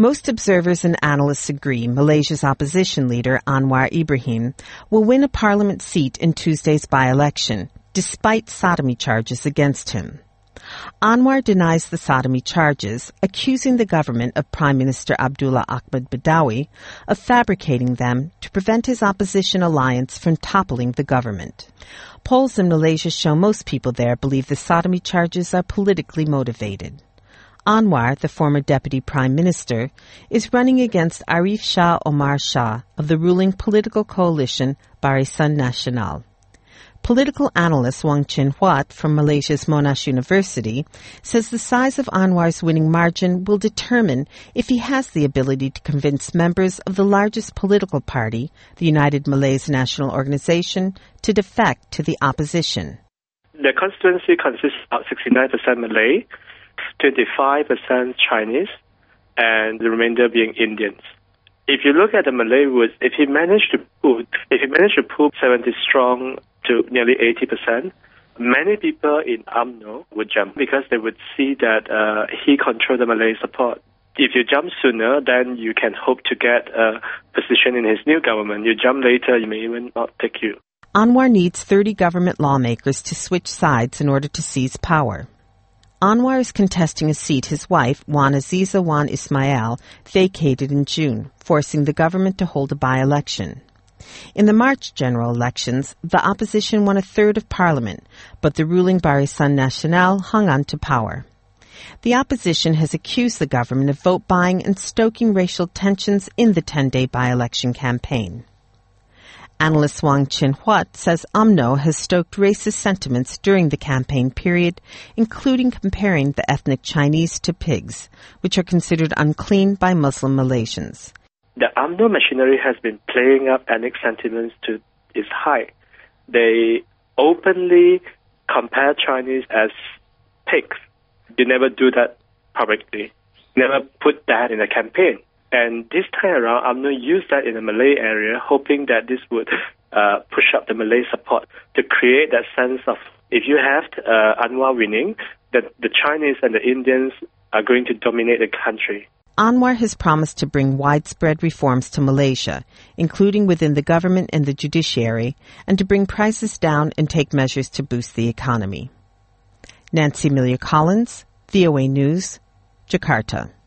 Most observers and analysts agree Malaysia's opposition leader, Anwar Ibrahim, will win a parliament seat in Tuesday's by-election, despite sodomy charges against him. Anwar denies the sodomy charges, accusing the government of Prime Minister Abdullah Ahmad Badawi of fabricating them to prevent his opposition alliance from toppling the government. Polls in Malaysia show most people there believe the sodomy charges are politically motivated. Anwar, the former deputy prime minister, is running against Arif Shah Omar Shah of the ruling political coalition Barisan Nasional. Political analyst Wong Chin Huat from Malaysia's Monash University says the size of Anwar's winning margin will determine if he has the ability to convince members of the largest political party, the United Malays National Organization, to defect to the opposition. The constituency consists of 69% Malay, 25% Chinese, and the remainder being Indians. If you look at the Malay votes, if he managed to pull 70 strong to nearly 80%, many people in UMNO would jump because they would see that he controlled the Malay support. If you jump sooner, then you can hope to get a position in his new government. You jump later, he may even not pick you. Anwar needs 30 government lawmakers to switch sides in order to seize power. Anwar is contesting a seat his wife, Wan Aziza Wan Ismail, vacated in June, forcing the government to hold a by-election. In the March general elections, the opposition won a third of parliament, but the ruling Barisan Nasional hung on to power. The opposition has accused the government of vote buying and stoking racial tensions in the 10-day by-election campaign. Analyst Wong Chin Huat says UMNO has stoked racist sentiments during the campaign period, including comparing the ethnic Chinese to pigs, which are considered unclean by Muslim Malaysians. The UMNO machinery has been playing up ethnic sentiments to its height. They openly compare Chinese as pigs. You never do that publicly. Never put that in a campaign. And this time around, UMNO used that in the Malay area, hoping that this would push up the Malay support to create that sense of, if you have Anwar winning, that the Chinese and the Indians are going to dominate the country. Anwar has promised to bring widespread reforms to Malaysia, including within the government and the judiciary, and to bring prices down and take measures to boost the economy. Nancy Miller Collins, VOA News, Jakarta.